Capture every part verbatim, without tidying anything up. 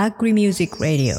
Agri Music Radio。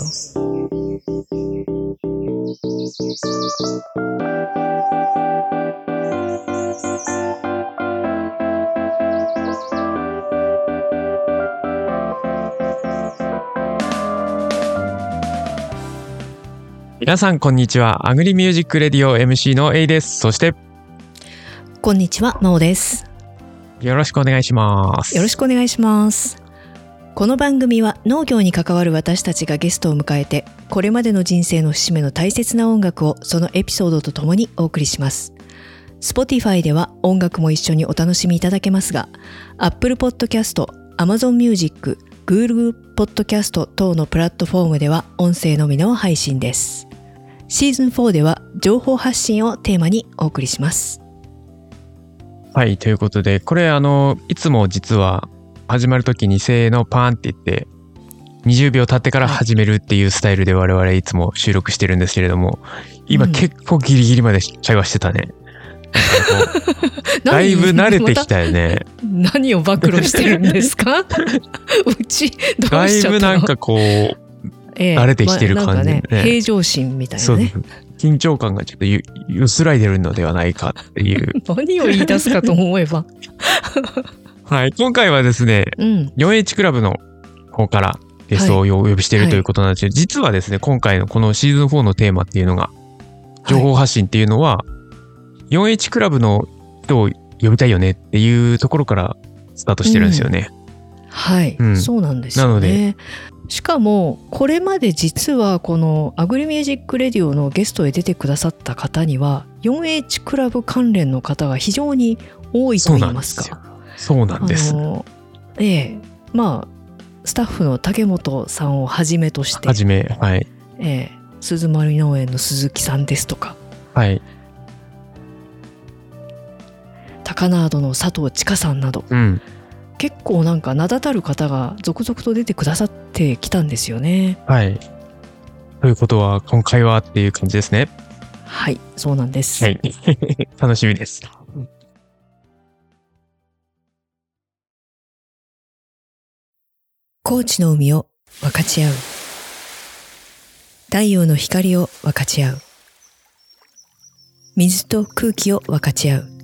皆さんこんにちは。アグリミュージックレディオ エムシー の A です。そしてこんにちは、まおです。 よろしくお願いします。 よろしくお願いします。この番組は農業に関わる私たちがゲストを迎えて、これまでの人生の節目の大切な音楽をそのエピソードとともにお送りします。Spotify では音楽も一緒にお楽しみいただけますが、Apple Podcast、Amazon Music、Google Podcast 等のプラットフォームでは音声のみの配信です。シーズンフォーでは情報発信をテーマにお送りします。 はい、ということで、これあのいつも実は始まるときにせーのパーンって言ってにじゅうびょう経ってから始めるっていうスタイルで我々いつも収録してるんですけれども、今結構ギリギリまで会話してたね。だいぶ慣れてきたよね。 何を暴露してるんですか？うちどうしちゃったの？ だいぶなんかこうええ、慣れてきてる感じで、ね、 まあ、ね、平常心みたいなね。 そう緊張感がちょっとゆ薄らいでるのではないかっていう何を言い出すかと思えばはい、今回はですね、うん、フォーエイチ クラブの方からゲストをお呼びしている、はい、ということなんですけど、実はですね、今回のこのシーズンフォーのテーマっていうのが、情報発信っていうのは、はい、フォーエイチ クラブの人を呼びたいよねっていうところからスタートしてるんですよね。 うん、はい、うん、そうなんですよね。なのでしかもこれまで実はこのアグリミュージックレディオのゲストへ出てくださった方には フォーエイチ クラブ関連の方が非常に多いと言いますか。 そうなんです。 あのええ、まあスタッフの竹本さんをはじめとしてはじめ、はい、 ええ、鈴丸農園の鈴木さんですとか、 はい、 高ナードの佐藤千佳さんなど、うん、結構なんか名だたる方が続々と出てくださってきたんですよね。 はい。ということは今回はっていう感じですね。 はい、そうなんです。 はい、楽しみです。 高知の海を分かち合う。太陽の光を分かち合う。水と空気を分かち合う。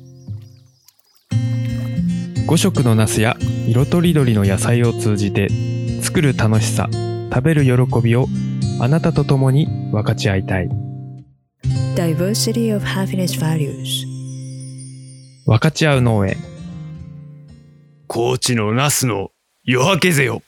ごしょくのナスや色とりどりの野菜を通じて作る楽しさ、食べる喜びをあなたと共に分かち合いたい。 Diversity of Happiness Values 分かち合う農園。 高知のナスの夜明けぜよ。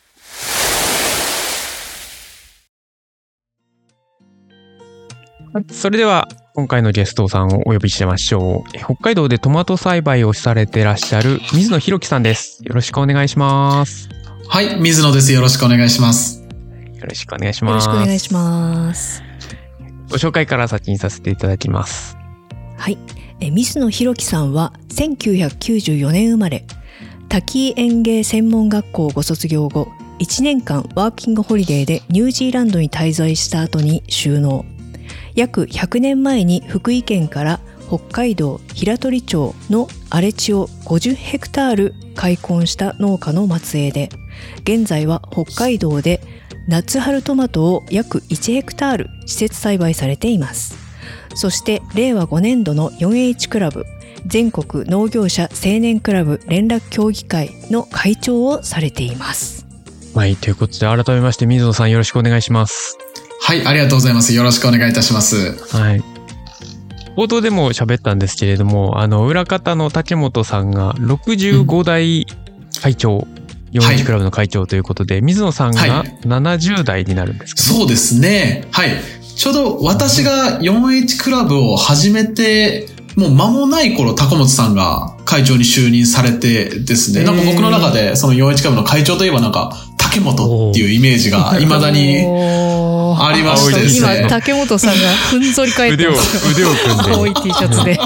それでは今回のゲストさんをお呼びしましょう。北海道でトマト栽培をされてらっしゃる水野博樹さんです。よろしくお願いします。 はい、水野です。よろしくお願いします。 よろしくお願いします。 よろしくお願いします。 ご紹介から先にさせていただきます。 はい、え水野博樹さんはせんきゅうひゃくきゅうじゅうよねん生まれ、滝園芸専門学校をご卒業後、いちねんかんワーキングホリデーでニュージーランドに滞在した後に就農。約ひゃくねんまえに福井県から北海道平取町の荒れ地をごじゅうヘクタール開墾した農家の末裔で、現在は北海道で夏春トマトを約いちヘクタール施設栽培されています。そしてれいわごねんどの フォーエイチ クラブ全国農業者青年クラブ連絡協議会の会長をされています。 はい、ということで改めまして水野さんよろしくお願いします。 はい、ありがとうございます。よろしくお願いいたします。 はい。冒頭でも喋ったんですけれども、あの裏方の竹本さんがろくじゅうごだい会長、うん、フォーエイチ クラブの会長ということで、はい、水野さんがななじゅうだいになるんですかね。 そうですね。はい。ちょうど私が フォーエイチ クラブを始めてもう間もない頃、高本さんが会長に就任されてですね、なんか僕の中でその フォーエイチ クラブの会長といえばなんか竹本っていうイメージが未だにありましてですね。 今竹本さんがふんぞり返ってますよ。 腕を組んで青い T シャツで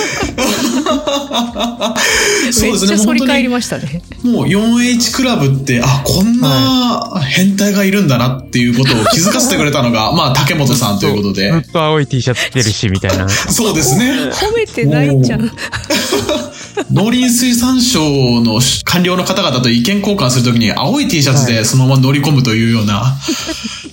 めっちゃ反り返りましたね。 もう フォーエイチ クラブってあこんな変態がいるんだなっていうことを気づかせてくれたのがまあ竹本さんということで、 ずっと青い T シャツ着てるしみたいな。 そうですね。 褒めてないじゃん。 農林水産省の官僚の方々と意見交換するときに青い T シャツでそのまま乗り込むというような、はい、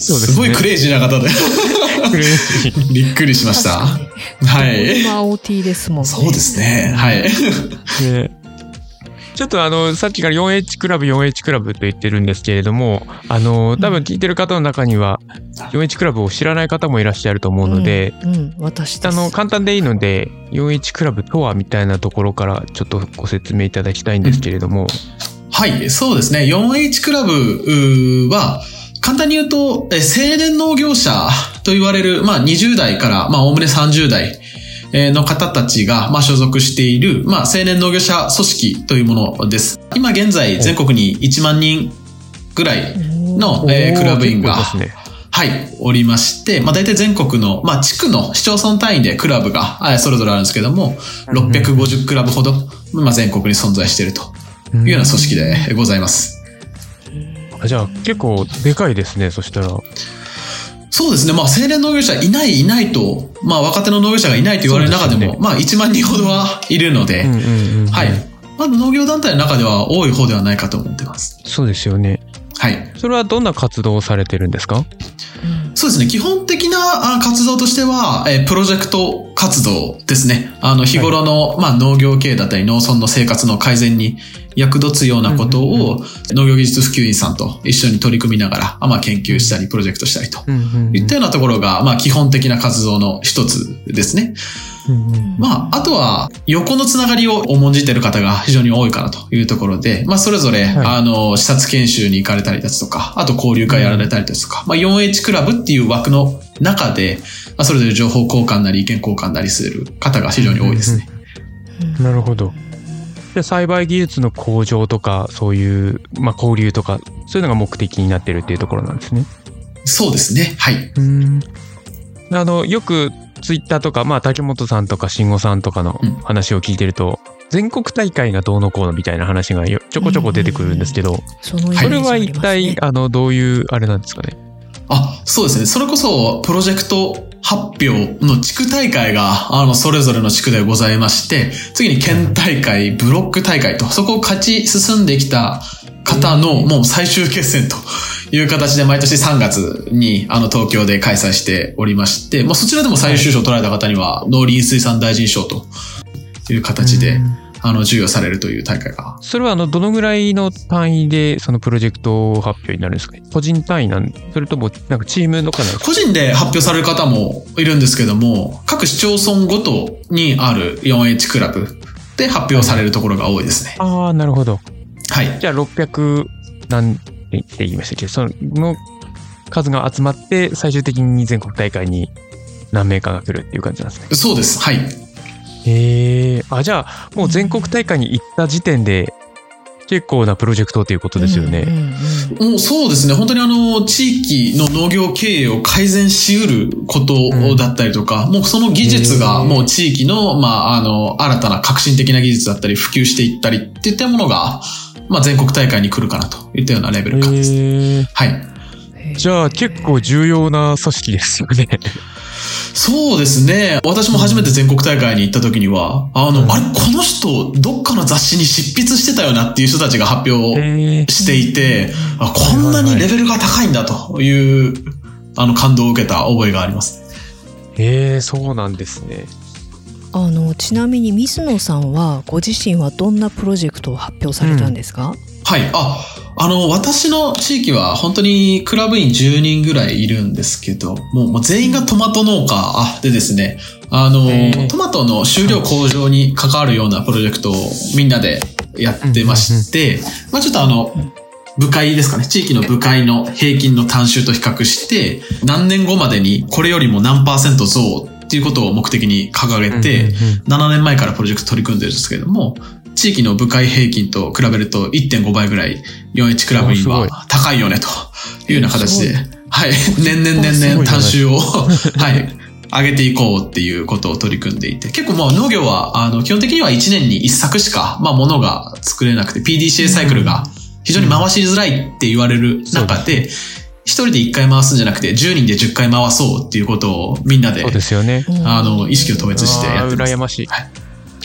すごいクレイジーな方でびっくりしました。はい。 今青 T ですもんね。 そうですね。はい。 ね、ちょっとあのさっきから フォーエイチ クラブ フォーエイチ クラブと言ってるんですけれども、あの多分聞いてる方の中には フォーエイチ クラブを知らない方もいらっしゃると思うので、 うんうん、私です。 あの簡単でいいので フォーエイチ クラブとはみたいなところからちょっとご説明いただきたいんですけれども、うん、 はい、そうですね。フォーエイチ クラブは簡単に言うと青年農業者と言われる、まあ、にじゅう代からまあおおむねさんじゅう代の方たちが、まあ、所属している、まあ、青年農業者組織というものです。今現在全国にいちまんにんぐらいの、えー、クラブ員が、ね、はい、おりまして、まあ、大体全国の、まあ、地区の市町村単位でクラブがそれぞれあるんですけども、ろっぴゃくごじゅうクラブほど、まあ、全国に存在しているというような組織でございます。 じゃあ結構でかいですね、そしたら。 そうですね。まあ、青年農業者いないいないと、まあ、若手の農業者がいないと言われる中でも、でね、まあ、いちまんにんほどはいるので、うんうんうんうん、はい。まあ、農業団体の中では多い方ではないかと思ってます。 そうですよね。 はい。 それはどんな活動をされてるんですか？ そうですね。基本的な活動としては、えー、プロジェクト活動ですね。あの、日頃の、はい、まあ、農業系だったり農村の生活の改善に役立つようなことを、うんうんうん、農業技術普及員さんと一緒に取り組みながら、まあ、研究したり、プロジェクトしたりと、うんうんうん、いったようなところが、まあ、基本的な活動の一つですね。うんうん、まあ、あとは、横のつながりを重んじている方が非常に多いかなというところで、まあ、それぞれ、はい、あの、視察研修に行かれたりですとか、あと交流会やられたりですとか、うん、まあ、フォーエイチ クラブっていう枠の中で、まあ、それぞれ情報交換なり意見交換なりする方が非常に多いですね。 うんうん、なるほど。で、栽培技術の向上とか、そういう、まあ、交流とか、そういうのが目的になってるっていうところなんですね。 そうですね。はい。 うん。あの、よく、ツイッターとか、まあ、竹本さんとか慎吾さんとかの話を聞いてると、うん、全国大会がどうのこうのみたいな話がちょこちょこ出てくるんですけど、うんうん、そ, のそれは一体、あの、どういうあれなんですかね。 あ、そうですね。それこそ、プロジェクト発表の地区大会が、あの、それぞれの地区でございまして、次に県大会、ブロック大会と、そこを勝ち進んできた方の、もう最終決戦という形で、毎年さんがつに、あの、東京で開催しておりまして、まあ、そちらでも最優秀賞を取られた方には、農林水産大臣賞という形で、あの、授与されるという大会が。 それは、あの、どのぐらいの単位で、そのプロジェクト発表になるんですか？個人単位なんそれとも、なんかチームのかな？ 個人で発表される方もいるんですけども、各市町村ごとにある フォーエイチ クラブで発表されるところが多いですね。 はい、ああ、なるほど。 はい。 じゃあ、ろっぴゃく何って言いましたっけ？その数が集まって、最終的に全国大会に何名かが来るっていう感じなんですね。 そうです。はい。 へえ、あ、じゃあもう全国大会に行った時点で結構なプロジェクトということですよね。うんうんうん、もうそうですね。本当にあの地域の農業経営を改善しうることだったりとか、うん、もうその技術がもう地域のまああの新たな革新的な技術だったり普及していったりっていったものがまあ全国大会に来るかなといったようなレベル感ですね。はい。 じゃあ結構重要な組織ですよね。 そうですね。私も初めて全国大会に行った時には、あの、うん、あれ、この人、どっかの雑誌に執筆してたよなっていう人たちが発表していて、あ、こんなにレベルが高いんだという、あの、感動を受けた覚えがあります。 へえ、そうなんですね。 あの、ちなみに水野さんは、ご自身はどんなプロジェクトを発表されたんですか？うん、 はい。あ、あの、私の地域は本当にクラブ員じゅうにんぐらいいるんですけど、もう、もう全員がトマト農家でですね、あの、トマトの収量向上に関わるようなプロジェクトをみんなでやってまして、まあちょっとあの、部会ですかね、地域の部会の平均の単収と比較して、何年後までにこれよりも何パーセント増っていうことを目的に掲げて、ななねんまえからプロジェクト取り組んでるんですけれども、地域の部会平均と比べると いってんご 倍ぐらい フォーエイチ クラブ員は高いよねというような形で、はい、年々年々単収を、はい、上げていこうっていうことを取り組んでいて、結構もう農業はあの基本的にはいちねんにいっさくしか、まあ、物が作れなくて ピーディーシーエー サイクルが非常に回しづらいって言われる中で、一人で一回回すんじゃなくてじゅうにんでじゅっかい回そうっていうことをみんなで、 そうですよね、 あの意識を統一してやってます。 羨ましい。はい、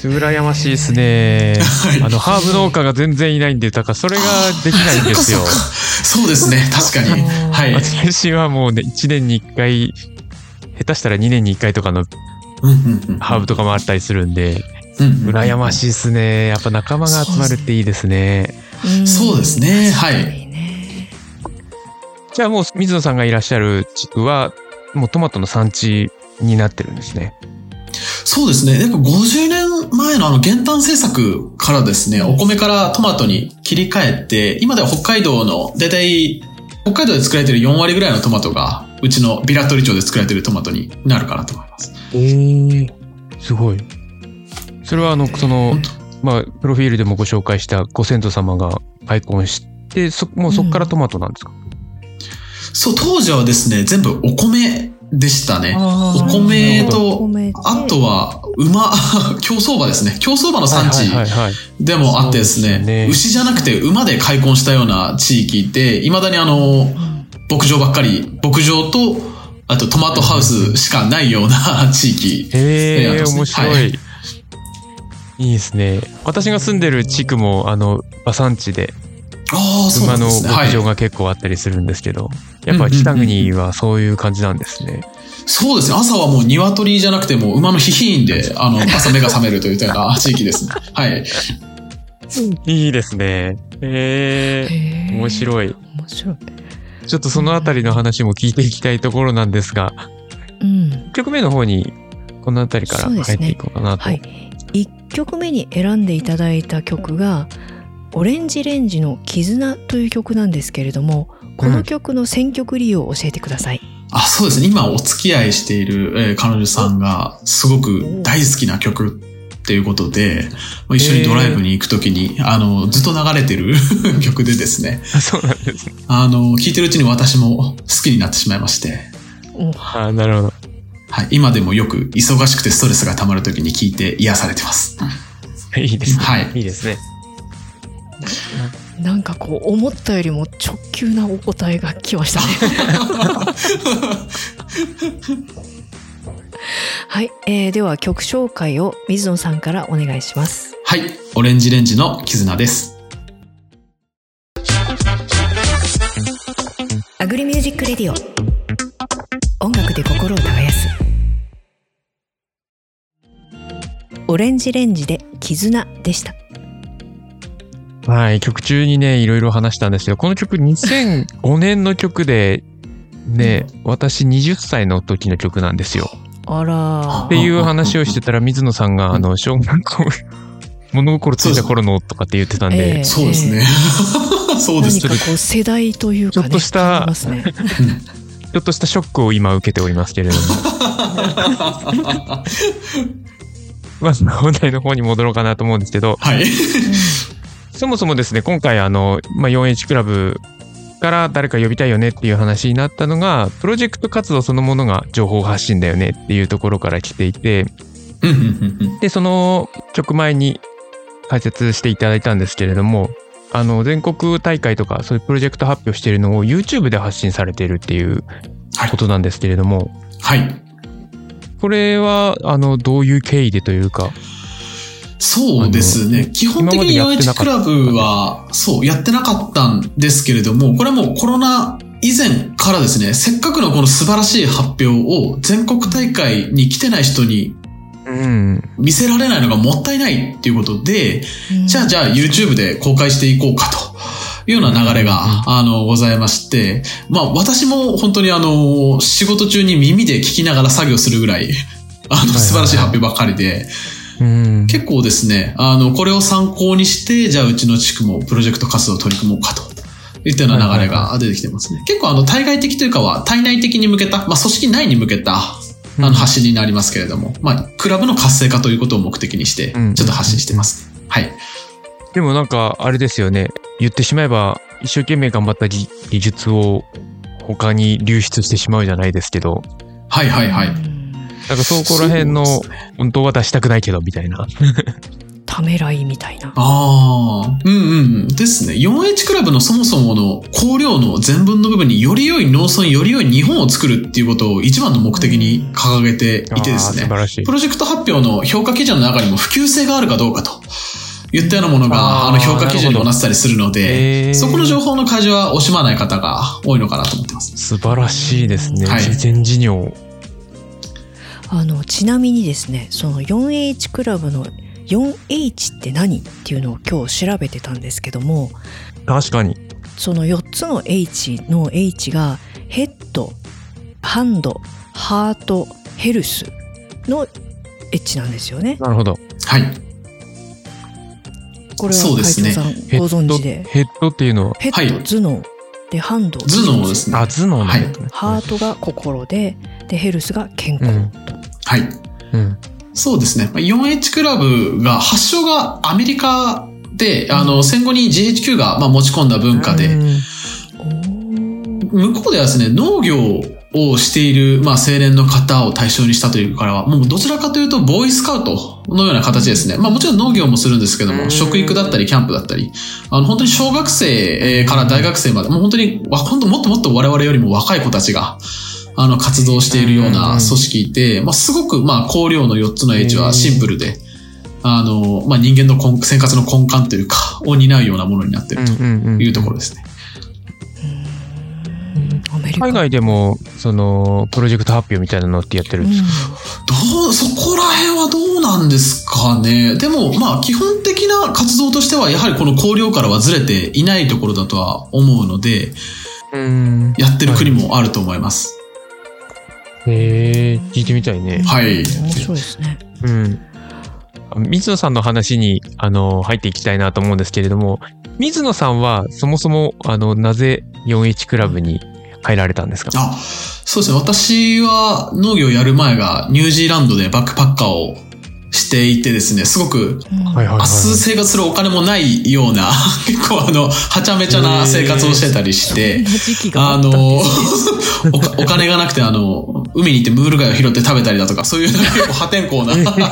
羨ましいですね。あの、ハーブ農家が全然いないんで、だからそれができないんですよ。 そうですね、確かに。はい。 私はもうね、いちねんにいっかい、下手したらにねんにいっかいとかのハーブとかもあったりするんで、羨ましいですね。やっぱ仲間が集まるっていいですね。 そうですね、はい。 じゃあもう水野さんがいらっしゃる地区は、もうトマトの産地になってるんですね。 そうですね。やっぱごじゅうねんまえのあの減反政策からですね、お米からトマトに切り替えて、今では北海道のだいたい北海道で作られているよんわりぐらいのトマトが、うちのビラトリ町で作られているトマトになるかなと思います。 えー、すごい。それはあの、その、まあ、プロフィールでもご紹介したご先祖様が開墾して、そ、もうそこからトマトなんですか？うん、 そう、当時はですね、全部お米でしたね。お米と、あとは馬、競走馬ですね。競走馬の産地でもあってですね、ね、牛じゃなくて馬で開墾したような地域で、未だにあの、牧場ばっかり、牧場と、あとトマトハウスしかないような地域で、ね。へー、面白い。はい、いいですね。私が住んでる地区も、あの、馬産地で、 ああ、そうなんですね。 馬の牧場が結構あったりするんですけど、はい、やっぱ北国はそういう感じなんですね。 そうですね。朝はもう鶏じゃなくても馬のヒヒーンで、あの、朝目が覚めるというような地域ですね。はい。 いいですね。へえ、面白い。面白い。ちょっとそのあたりの話も聞いていきたいところなんですが、うん、いっきょくめの方にこのあたりから入っていこうかなと。 はい。いっきょくめに選んでいただいた曲が、オレンジレンジの絆という曲なんですけれども、この曲の選曲理由を教えてください。うん、 あ、そうですね。今お付き合いしている、えー、彼女さんがすごく大好きな曲っていうことで、一緒にドライブに行くときに、あの、ずっと流れてる曲でですね。 そうなんですね。 あの、聴いてるうちに私も好きになってしまいまして。 あ、なるほど。 はい。今でもよく忙しくてストレスが溜まるときに聴いて癒されてます。 いいですね。 はい。 いいですね。 なんかこう思ったよりも直球なお答えが来ましたね。はい、えー、では曲紹介を水野さんからお願いします。 はい、オレンジレンジの絆です。 アグリミュージックレディオ、音楽で心を耕す。オレンジレンジで絆でした。 はい、曲中にねいろいろ話したんですけど、この曲にせんごねんの曲でね、私はたちの時の曲なんですよ。 あらっていう話をしてたら、水野さんがあの小学校物心ついた頃のとかって言ってたんで、 えー、そうですね。そうです。 何かこう世代というかね、 ちょっとした、 ね、 ちょっとしたショックを今受けておりますけれども。まず本題の方に戻ろうかなと思うんですけど、 はい。 そもそもですね、今回あの、まあ、フォーエイチ クラブから誰か呼びたいよねっていう話になったのが、プロジェクト活動そのものが情報発信だよねっていうところから来ていて、で、その曲前に解説していただいたんですけれども、あの、全国大会とかそういうプロジェクト発表しているのを YouTube で発信されているっていうことなんですけれども、 はい。はい、 これは、あの、どういう経緯でというか、 そうですね。基本的にフォーエイチクラブは、そう、やってなかったんですけれども、これはもうコロナ以前からですね、せっかくのこの素晴らしい発表を全国大会に来てない人に見せられないのがもったいないっていうことで、うん、じゃあじゃあ YouTube で公開していこうかというような流れが、あの、ございまして、まあ私も本当にあの、仕事中に耳で聞きながら作業するぐらい、あの、素晴らしい発表ばっかりで、うん、結構ですね、あの、これを参考にして、じゃあうちの地区もプロジェクト活動を取り組もうかといったような流れが出てきてますね。結構あの、対外的というかは、対内的に向けた、まあ組織内に向けた、あの、発信になりますけれども、うん、まあ、クラブの活性化ということを目的にして、ちょっと発信してます。うん、はい。 でもなんか、あれですよね。言ってしまえば、一生懸命頑張った技術を他に流出してしまうじゃないですけど。 はいはいはい。 なんかそこら辺の本当は出したくないけどみたいなためらいみたいな。 ああ、うんうんですね。 フォーエイチ クラブのそもそもの香料の全文の部分により良い農村、より良い日本を作るっていうことを一番の目的に掲げていてですね、 素晴らしい。 プロジェクト発表の評価基準の中にも普及性があるかどうかと言ったようなものがあの評価基準にもなってたりするので、そこの情報の開示は惜しまない方が多いのかなと思ってます。 素晴らしいですね。 はい、 事前事業。 あのちなみにですね、その フォーエイチ クラブの フォーエイチ って何っていうのを今日調べてたんですけども、 確かにそのよっつの H の H がヘッド、ハンド、ハート、ヘルスの H なんですよね。 なるほど。 はい。 これは会長さんご存知で。 ヘッドっていうのはヘッド、頭脳で、ハンド、 頭脳ですね。 あ、頭脳なんだね。 ハートが心で、でヘルスが健康、うん、 はい、うん、そうですね。 フォーエイチ クラブが発祥がアメリカで、あの戦後に ジーエイチキュー がまあ持ち込んだ文化で、うん、向こうではですね、農業をしている、まあ、青年の方を対象にしたというからは、もうどちらかというと、ボーイスカウトのような形ですね。まあ、もちろん農業もするんですけども、食育だったり、キャンプだったり、あの、本当に小学生から大学生まで、もう本当に、本当もっともっと我々よりも若い子たちが、あの、活動しているような組織で、まあ、すごく、まあ、香料のよっつの H はシンプルで、あの、まあ、人間の根生活の根幹というか、を担うようなものになっているというところですね。 海外でもそのプロジェクト発表みたいなのってやってるんですか？ うん、どうそこら辺はどうなんですかね。でもまあ基本的な活動としてはやはりこの香料からはずれていないところだとは思うので、うんやってる国もあると思います。 はい、へえ、聞いてみたいね。 はい。 面白いですね。 うん。水野さんの話にあの入っていきたいなと思うんですけれども、水野さんはそもそもあのなぜ フォーエイチ クラブに入られたんですか？ あ、そうですね。私は農業をやる前がニュージーランドでバックパッカーをしていてですね、すごく、明日生活するお金もないような、結構あの、はちゃめちゃな生活をしてたりして、あの、お、お金がなくてあの、海に行ってムール貝を拾って食べたりだとか、そういう結構破天荒な。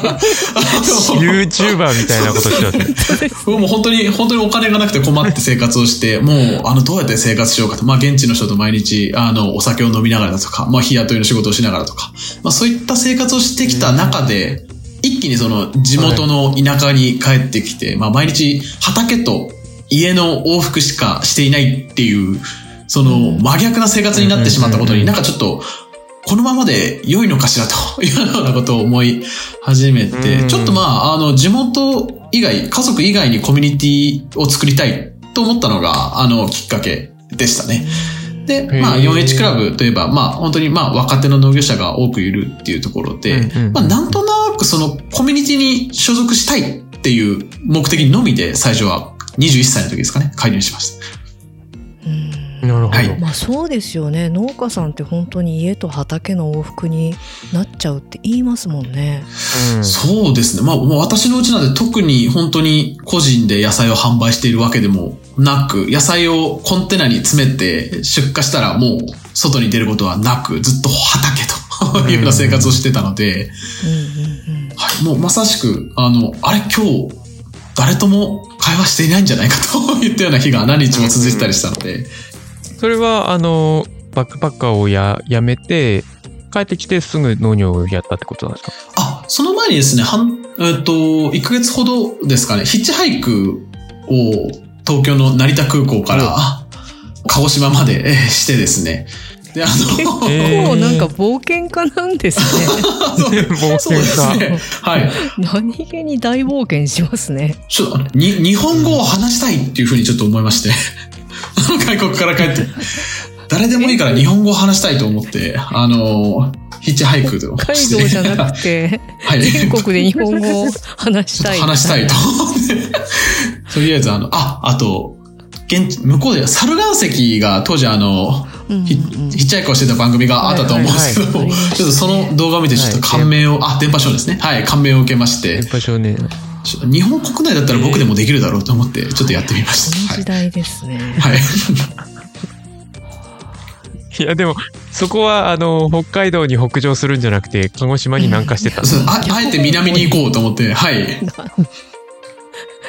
YouTuber みたいなことしてますね。 もう本当に、本当にお金がなくて困って生活をして、もう、あの、どうやって生活しようかと。まあ、現地の人と毎日、あの、お酒を飲みながらだとか、まあ、日雇いの仕事をしながらとか、まあ、そういった生活をしてきた中で、一気にその地元の田舎に帰ってきて、はい、まあ毎日畑と家の往復しかしていないっていう、その真逆な生活になってしまったことになんかちょっと、このままで良いのかしらというようなことを思い始めて、ちょっとまあ、あの地元以外、家族以外にコミュニティを作りたいと思ったのが、あのきっかけでしたね。で、まあ フォーエイチ クラブといえば、まあ本当にまあ若手の農業者が多くいるっていうところで、うんうん、まあなんとなくそのコミュニティに所属したいっていう目的のみで最初はにじゅういっさいの時ですかね、加入しました。 うん、なるほど。はい、まあそうですよね。農家さんって本当に家と畑の往復になっちゃうって言いますもんね。 うん、そうですね。まあ私のうちなんで特に本当に個人で野菜を販売しているわけでもなく、野菜をコンテナに詰めて出荷したらもう外に出ることはなく、ずっと畑というような生活をしてたので、はい、もうまさしく、あの、あれ今日誰とも会話していないんじゃないかといったような日が何日も続いてたりしたので。 それは、あの、バックパッカーをや、やめて、帰ってきてすぐ農業をやったってことなんですか？ あ、その前にですね、半、えっと、いっかげつほどですかね、ヒッチハイクを東京の成田空港から鹿児島までしてですね。で、あの、 結構なんか冒険家なんですね。 冒険家。 ね、はい。 何気に大冒険しますね。 ちょっとに日本語を話したいっていうふうにちょっと思いまして、外国から帰って。誰でもいいから日本語を話したいと思って、あの、ヒッチハイクを北海道じゃなくて、はい、全国で日本語を話したい。 話したいと思って。とりあえず、あの、あ、あと、現地、向こうでは猿岩石が当時あの、うんうん、ヒッチハイクをしてた番組があったと思うんですけど、はいはいはい、ちょっとその動画を見てちょっと感銘を、はい、あ、電波少年ですね。はい、感銘を受けまして。 電波少年。 日本国内だったら僕でもできるだろうと思って、ちょっとやってみました。 この時代ですね。 はい。 いやでもそこはあの北海道に北上するんじゃなくて鹿児島に南下してたんです、 うん、あ, あえて南に行こうと思ってはい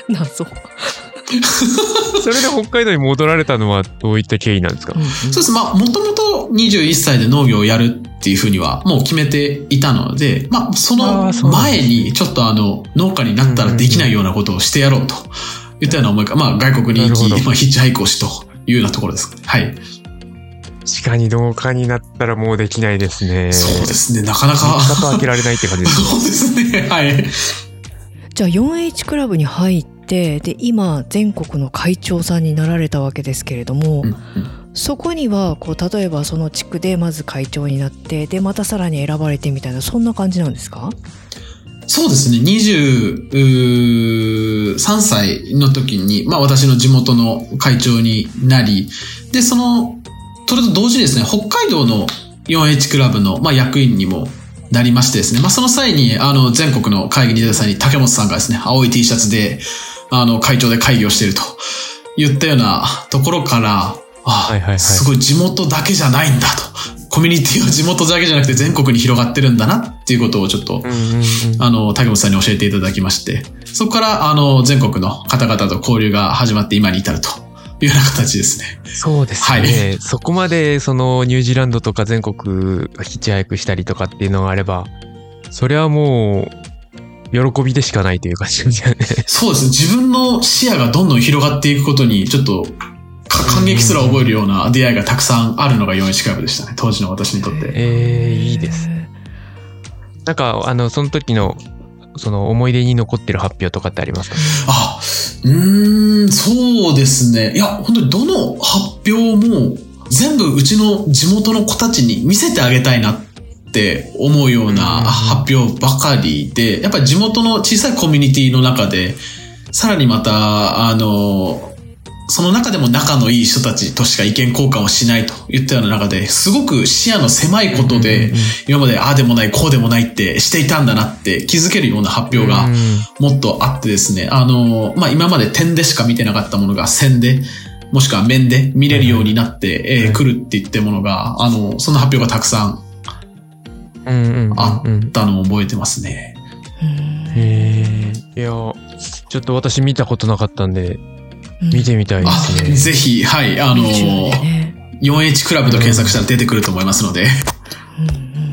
謎。 それで北海道に戻られたのはどういった経緯なんですか？うんうん、 そうです。まあ、もともとにじゅういっさいで農業をやるっていうふうにはもう決めていたので、まあ、その前にちょっとあの、農家になったらできないようなことをしてやろうといったような思いが、まあ、外国に行き、まあ、ヒッチハイクをしというようなところです。はい。 確かに農家になったらもうできないですね。 そうですね。なかなか。 生き方開けられないって感じですね。 そうですね。はい。 じゃあ フォーエイチ クラブに入って、で、今全国の会長さんになられたわけですけれども、うんうん、そこにはこう例えばその地区でまず会長になって、でまたさらに選ばれてみたいな、そんな感じなんですか？ そうですね。にじゅうさんさいの時に、まあ私の地元の会長になり、で、その、それと同時にですね、北海道の フォーエイチ クラブの、まあ、役員にもなりましてですね、まあその際に、あの、全国の会議に出た際に竹本さんがですね、青い T シャツで、あの、会長で会議をしていると言ったようなところから、あ、はいはいはい、すごい地元だけじゃないんだと。コミュニティは地元だけじゃなくて全国に広がってるんだなっていうことをちょっと、うんうんうん、あの、竹本さんに教えていただきまして、そこから、あの、全国の方々と交流が始まって今に至るというような形ですね。 そうですね。はい、そこまで、その、ニュージーランドとか全国ヒッチハイクしたりとかっていうのがあれば、それはもう、喜びでしかないという感じですよね。 そうですね。自分の視野がどんどん広がっていくことに、ちょっと、感激すら覚えるような出会いがたくさんあるのがフォーエイチクラブでしたね。当時の私にとって。 えー、いいです。なんか、あの、その時の、その思い出に残ってる発表とかってありますか？ あ、うーん、そうですね。いや、本当にどの発表も全部うちの地元の子たちに見せてあげたいなって思うような発表ばかりで、やっぱり地元の小さいコミュニティの中で、さらにまた、あの、その中でも仲のいい人たちとしか意見交換をしないといったような中で、すごく視野の狭いことで、今までああでもないこうでもないってしていたんだなって気づけるような発表がもっとあってですね、あの、まあ、今まで点でしか見てなかったものが線で、もしくは面で見れるようになってくるっていったものが、あの、その発表がたくさんあったのを覚えてますね。 へー。いや、ちょっと私見たことなかったんで、見てみたいですね。 ぜひ、はい、あの、ね、フォーエイチ クラブと検索したら出てくると思いますので、うんうん、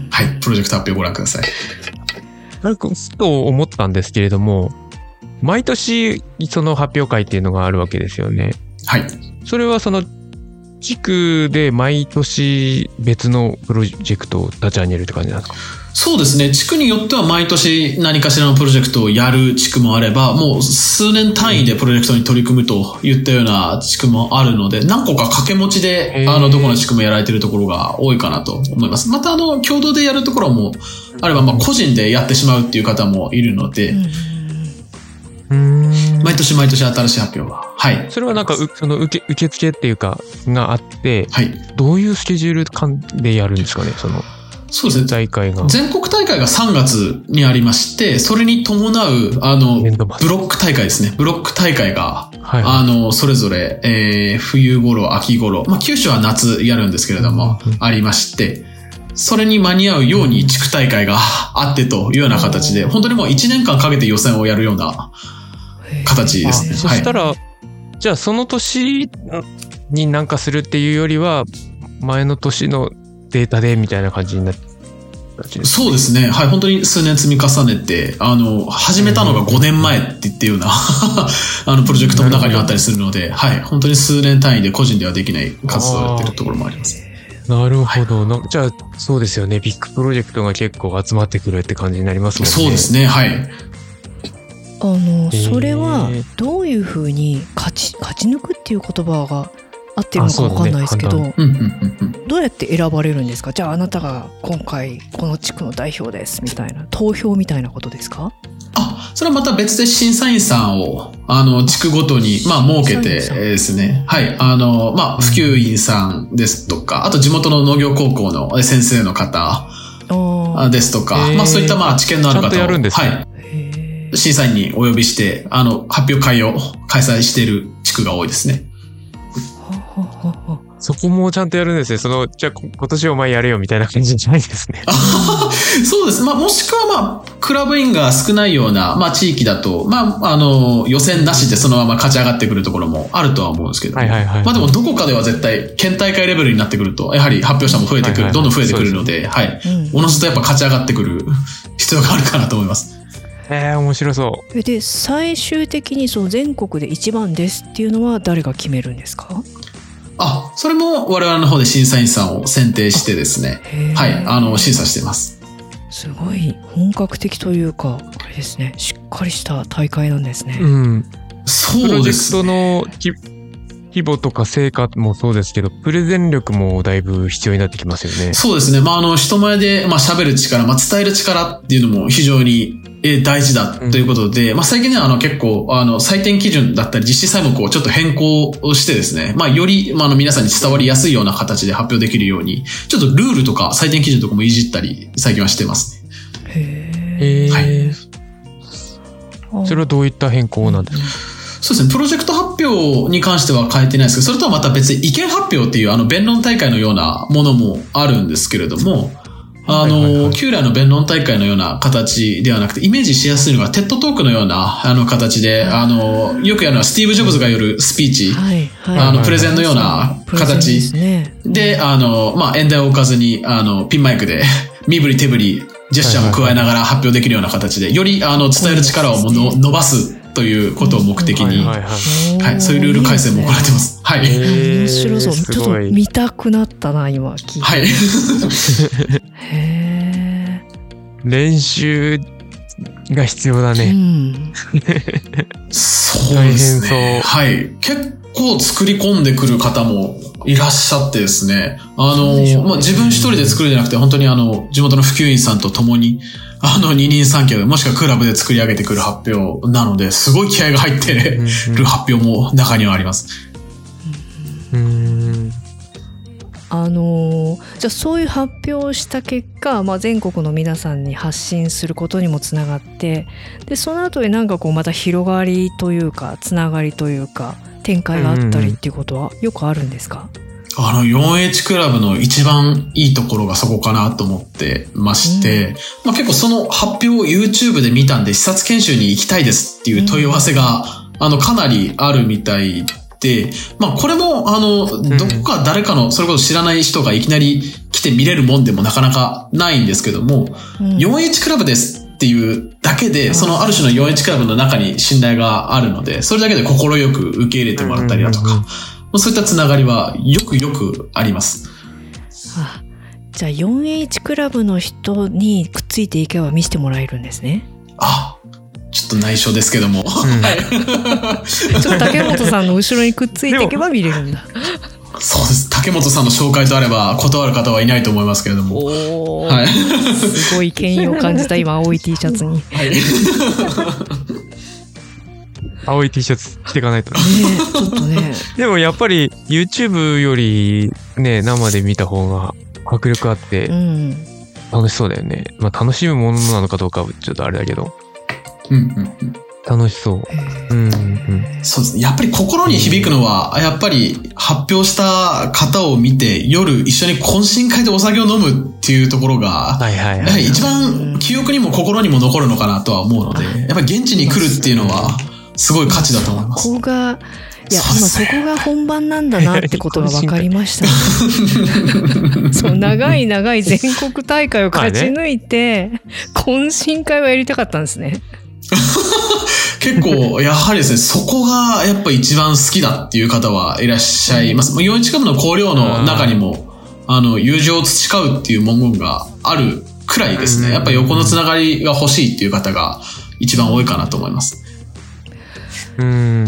はい、プロジェクト発表ご覧ください。 なんか、ふと思ったんですけれども、毎年、その発表会っていうのがあるわけですよね。 はい。 それはその、地区で毎年別のプロジェクトを立ち上げるって感じなんですか？ そうですね。地区によっては毎年何かしらのプロジェクトをやる地区もあれば、もう数年単位でプロジェクトに取り組むといったような地区もあるので、何個か掛け持ちで、あの、どこの地区もやられているところが多いかなと思います。また、あの、共同でやるところもあれば、まあ、個人でやってしまうっていう方もいるので、うん、毎年毎年新しい発表が。はい。 それはなんか、その受け、受付っていうか、があって、はい。どういうスケジュール感でやるんですかね、その。 そうですね。 大会が。 全国大会がさんがつにありまして、それに伴う、あの、ブロック大会ですね。ブロック大会が、はい、あの、それぞれ、えー、冬頃、秋頃、まあ、九州は夏やるんですけれども、うんうん、ありまして、それに間に合うように地区大会があってというような形で、本当にもういちねんかんかけて予選をやるような形ですね。 そしたら、はい、じゃあその年になんかするっていうよりは、前の年のデータでみたいな感じになって、 そうですね。はい。本当に数年積み重ねて、あの、始めたのがごねんまえって言っていうような、あの、プロジェクトの中にあったりするので、はい。本当に数年単位で個人ではできない活動をやってるところもあります。 なるほど。はい、じゃあ、そうですよね。ビッグプロジェクトが結構集まってくるって感じになりますもんね。 そうですね。はい。 あの、それは、どういうふうに勝ち、勝ち抜くっていう言葉が、合ってるのか分かんないですけど、ね、どうやって選ばれるんですか？じゃああなたが今回この地区の代表ですみたいな投票みたいなことですか？ あ、それはまた別で審査員さんをあの地区ごとにまあ設けてですね、はい、あのまあ普及員さんですとか、あと地元の農業高校の先生の方ですとか、まあそういったまあ知見のある方を、はい、審査員にお呼びしてあの発表会を開催している地区が多いですね。 そこもちゃんとやるんですね。その、じゃあ今年お前やれよみたいな感じじゃないですね。 そうです。まあ、もしくはまあ、クラブ員が少ないような、まあ、地域だと、まあ、あの、予選なしでそのまま勝ち上がってくるところもあるとは思うんですけど、 はいはいはい。 まあでもどこかでは絶対、県大会レベルになってくると、やはり発表者も増えてくる、はいはいはい、どんどん増えてくるので、はい。おのずとやっぱ勝ち上がってくる必要があるかなと思います。 えー、面白そう。 で、最終的にその全国で一番ですっていうのは誰が決めるんですか？ あ、それも我々の方で審査員さんを選定してですね、はい、あの、審査しています。 すごい本格的というか、あれですね、しっかりした大会なんですね。 うん。 そうですね。 プロジェクトの規模とか成果もそうですけど、プレゼン力もだいぶ必要になってきますよね。 そうですね。まあ、あの、人前で、まあ、喋る力、まあ、伝える力っていうのも非常に大事だということで、うん、まあ、最近ね、あの、結構、あの、採点基準だったり実施細目をちょっと変更してですね、まあ、より、まあ、あの、皆さんに伝わりやすいような形で発表できるように、ちょっとルールとか採点基準とかもいじったり、最近はしてますね。 へー。はい。それはどういった変更なんですか？ そうですね。プロジェクト発表に関しては変えてないですけど、それとはまた別に意見発表っていう、あの、弁論大会のようなものもあるんですけれども、あの、はいはいはい、旧来の弁論大会のような形ではなくて、イメージしやすいのがテッドトークのような、あの、形で、あの、よくやるのはスティーブ・ジョブズが夜スピーチ、はいはい、あの、プレゼンのような形で、あの、まあ、演題を置かずに、あの、ピンマイクで、身振り手振り、ジェスチャーも加えながら発表できるような形で、より、あの、伝える力をの伸ばすということを目的に、はい、そういうルール改正も行ってます。はい。 面白そう。ちょっと見たくなったな、今聞いて。 はい。 へー。練習が必要だね。うん、 そうですね。はい。結構作り込んでくる方もいらっしゃってですね。あの、ね、まあ、自分一人で作るんじゃなくて、本当にあの、地元の普及員さんと共に、あの、二人三脚で、もしくはクラブで作り上げてくる発表なので、すごい気合が入ってる発表も中にはあります。 うん、 あの、じゃあそういう発表をした結果、まあ、全国の皆さんに発信することにもつながって、で、その後でなんかこう、また広がりというか、つながりというか、展開があったりっていうことはよくあるんですか？ あの フォーエイチ クラブの一番いいところがそこかなと思ってまして、うん、まあ結構その発表を YouTube で見たんで視察研修に行きたいですっていう問い合わせが、うん、あのかなりあるみたいで、まあこれもあのどこか誰かのそれこそ知らない人がいきなり来て見れるもんでもなかなかないんですけども、うん、フォーエイチ クラブですっていうだけで、そのある種の フォーエイチ クラブの中に信頼があるので、それだけで心よく受け入れてもらったりだとか、うんうんうん、そういったつながりはよくよくあります。 あ、じゃあ フォーエイチ クラブの人にくっついていけば見せてもらえるんですね。 あ、ちょっと内緒ですけども。うん、 はい。ちょっと竹本さんの後ろにくっついていけば見れるんだ。 そうです。竹本さんの紹介とあれば断る方はいないと思いますけれども。 おー、はい、すごい権威を感じた今青い T シャツに。はい。 青い T シャツ着ていかないとね。 ね、ちょっとね。 でもやっぱり YouTube よりね、生で見た方が迫力あって楽しそうだよね。まあ楽しむものなのかどうかはちょっとあれだけど。 うんうんうん。 楽しそう。うんうん、 そうですね。やっぱり心に響くのは、やっぱり発表した方を見て夜一緒に懇親会でお酒を飲むっていうところが、はいはいはい、やはり一番記憶にも心にも残るのかなとは思うので、やっぱり現地に来るっていうのはすごい価値だと思います。 そこが、いや、今そこが本番なんだなってことが分かりましたね。そう、長い長い全国大会を勝ち抜いて、懇親会をやりたかったんですね。 結構、やはりですね、そこがやっぱ一番好きだっていう方はいらっしゃいます。フォーエイチ クラブの綱領の中にも、あの、友情を培うっていう文言があるくらいですね。やっぱ横のつながりが欲しいっていう方が一番多いかなと思います。 うん、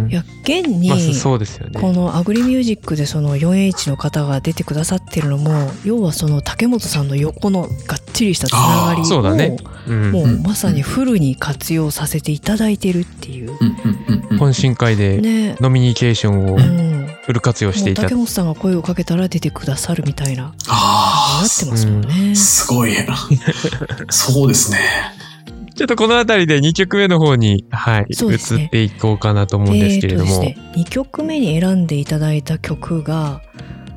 いや現に、 まあそうですよね、 このアグリミュージックでその フォーエイチ の方が出てくださってるのも、要はその竹本さんの横のがっちりしたつながりを、 そうだね、うん、 もうまさにフルに活用させていただいてるっていう、 懇親会でノミニケーションをフル活用していた、 ね、竹本さんが声をかけたら出てくださるみたいななってますもんね、 うん、すごいそうですね。 ちょっとこのあたりでにきょくめの方に、はい、ね、移っていこうかなと思うんですけれども、 えーとですね、にきょくめに選んでいただいた曲が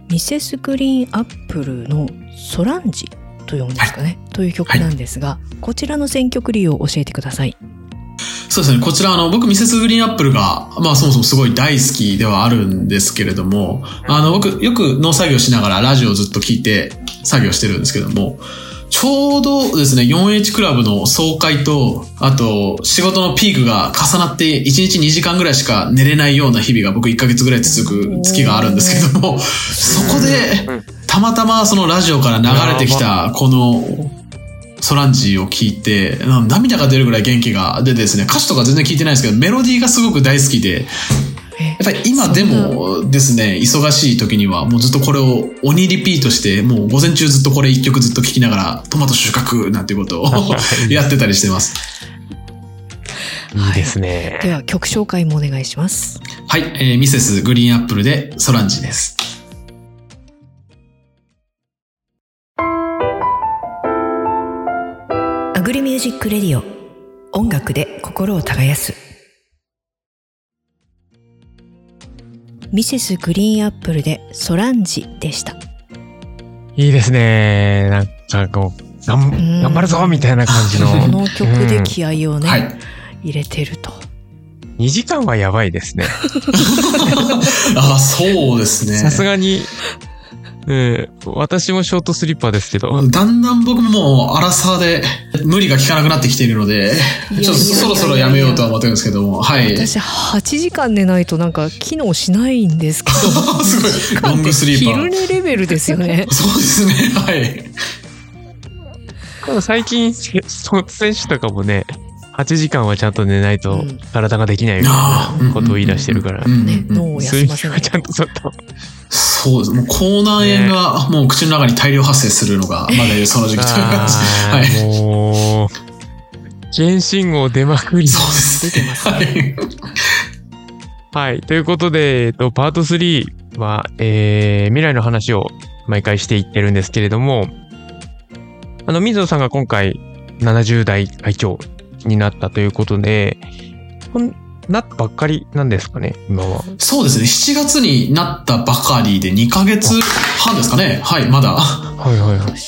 ミセスグリーンアップルのソランジと読むんですかね、はい、という曲なんですが、はい、こちらの選曲理由を教えてください。 そうですね。こちら、あの、僕、ミセスグリーンアップルが、まあ、そもそもすごい大好きではあるんですけれども、あの、僕、よく農作業しながらラジオをずっと聞いて作業してるんですけども、ちょうどですね、フォーエイチ クラブの総会と、あと、仕事のピークが重なって、いちにちにじかんぐらいしか寝れないような日々が僕いっかげつぐらい続く月があるんですけども、そこで、たまたまそのラジオから流れてきた、この、ソランジを聞いて、涙が出るぐらい元気が出てですね、歌詞とか全然聞いてないんですけど、メロディーがすごく大好きで、やっぱり今でもですね、忙しい時にはもうずっとこれを鬼リピートして、もう午前中ずっとこれ一曲ずっと聴きながらトマト収穫なんていうことをやってたりしてます。 いいですね。 はい、では曲紹介もお願いします。 はい、えー、ミセスグリーンアップルでソランジです。 アグリミュージックレディオ、音楽で心を耕す。ミセスグリーンアップルでソランジでした。 いいですね。なんかこう頑張るぞみたいな感じのこの曲で気合をね、うんはい、入れてるとにじかんはやばいですね。 あ、そうですね。 さすがに、えー、私もショートスリッパですけど、 だんだん僕もアラサーで無理が効かなくなってきているので、ちょっとそろそろやめようとは思ってるんですけども、はい。 私はちじかん寝ないとなんか機能しないんですけど、 すごいロングスリーパー。 昼寝レベルですよね。 そうですね。はい。 最近選手とかもね、はちじかんはちゃんと寝ないと体ができないみたいなことを言い出してるから、 ね、脳を休ませない。 ちゃんとちょっと。 そうです。もう口内炎がもう口の中に大量発生するのがまだいるその時期という感じ。はい。 もう原信号出まくり。 そうです。出てますね。 はい。はい。ということで、えっと、パートスリーは、えー、未来の話を毎回していってるんですけれども、あの、水野さんが今回ななじゅう代会長になったということで、なったばっかりなんですかね、今は。 そうですね。しちがつになったばかりでにかげつはんですかね。はい、まだ。はいはいはい。はい、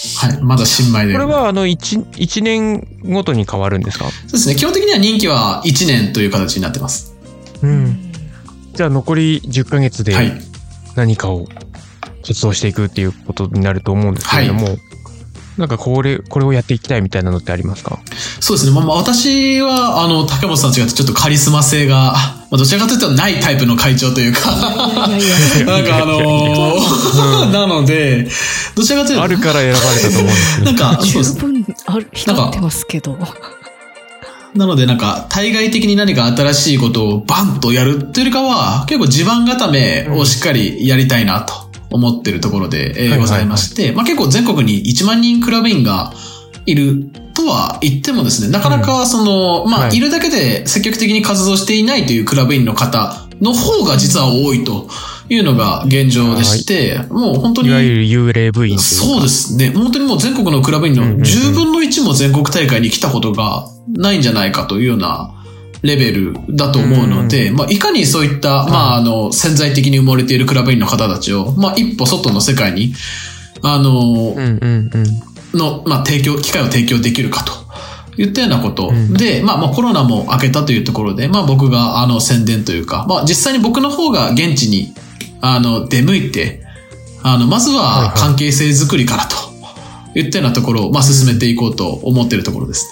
まだ新米で。 これはあの 1, 1年ごとに変わるんですか？ そうですね。基本的には任期はいちねんという形になってます。 うん。じゃあ残りじゅっかげつで何かを活動していくっていうことになると思うんですけれども、はい、なんかこれ、これをやっていきたいみたいなのってありますか？ そうですね。まあ、私は、あの、竹本さんと違ってちょっとカリスマ性が、まあ、どちらかというとないタイプの会長というか、なんかあのーうん、なので、どちらかというと。 あるから選ばれたと思うんですけど。 なんか、十分ある、光ってますけど。 なのでなんか、対外的に何か新しいことをバンとやるっていうよりかは、結構地盤固めをしっかりやりたいなと。思ってるところで、えー、ございまして、まあ結構全国にいちまんにんクラブ員がいるとは言ってもですね、なかなかその、うん、まあ、はい、いるだけで積極的に活動していないというクラブ員の方の方が実は多いというのが現状でして、はい、もう本当に。 いわゆる幽霊部員。 そうですね。本当にもう全国のクラブ員のじゅうぶんのいちも全国大会に来たことがないんじゃないかというような、レベルだと思うので、まあ、いかにそういった、まあ、あの、潜在的に埋もれているクラブ員の方たちを、まあ、一歩外の世界に、あの、の、まあ、提供、機会を提供できるかといったようなことで、まあ、まあ、コロナも明けたというところで、まあ、僕が、あの、宣伝というか、まあ、実際に僕の方が現地に、あの、出向いて、あの、まずは関係性づくりからといったようなところを、まあ、進めていこうと思っているところですね。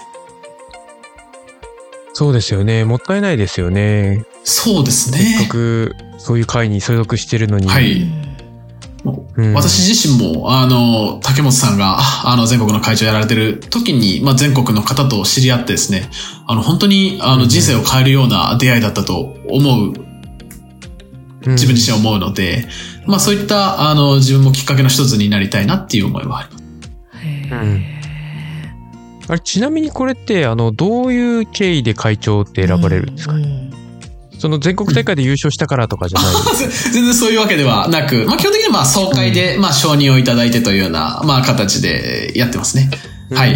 そうですよね。もったいないですよね。 そうですね。 せっかくそういう会に所属してるのに。 はい。うん、私自身も、あの、竹本さんが、あの、全国の会長やられてる時に、まあ、全国の方と知り合ってですね、あの、本当に、あの、人生を変えるような出会いだったと思う、自分自身思うので、うん、まあ、そういった、あの、自分もきっかけの一つになりたいなっていう思いはあります。 うんあれちなみにこれってあのどういう経緯で会長って選ばれるんですか、うんうん、その全国大会で優勝したからとかじゃない全然そういうわけではなく、まあ、基本的にはまあ総会で、うんまあ、承認をいただいてというような、まあ、形でやってますね、うん、はい。